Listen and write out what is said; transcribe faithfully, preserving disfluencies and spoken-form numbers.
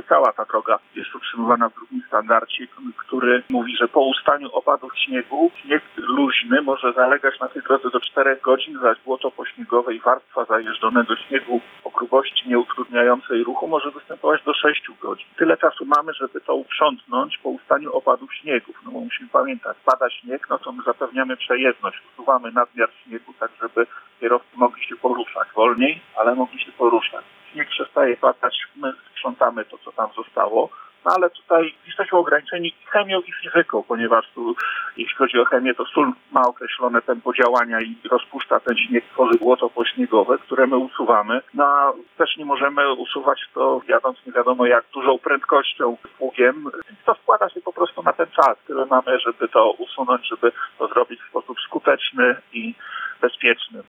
cała ta droga jest utrzymywana w drugim standardzie, który mówi, że po ustaniu opadów śniegu śnieg luźny może zalegać na tej drodze do czterech godzin, zaś błoto pośniegowe i warstwa zajeżdżonego śniegu o grubości nieutrudniającej ruchu może występować do sześciu godzin. Tyle czasu mamy, żeby to uprzątnąć po ustaniu opadów śniegów. No bo musimy pamiętać, pada śnieg, no to my zapewniamy przejezdność, usuwamy nadmiar śniegu, tak żeby kierowcy mogli się poruszać wolniej, ale mogli się poruszać. Śnieg przestaje padać, my sprzątamy to, co tam zostało. No ale tutaj jesteśmy ograniczeni chemią i fizyką, ponieważ tu, jeśli chodzi o chemię, to sól ma określone tempo działania i rozpuszcza ten śnieg, tworzy błoto pośniegowe, które my usuwamy. No a też nie możemy usuwać to jadąc nie wiadomo jak dużą prędkością pługiem. To składa się po prostu na ten czas, który mamy, żeby to usunąć, żeby to zrobić w sposób skuteczny i bezpieczny.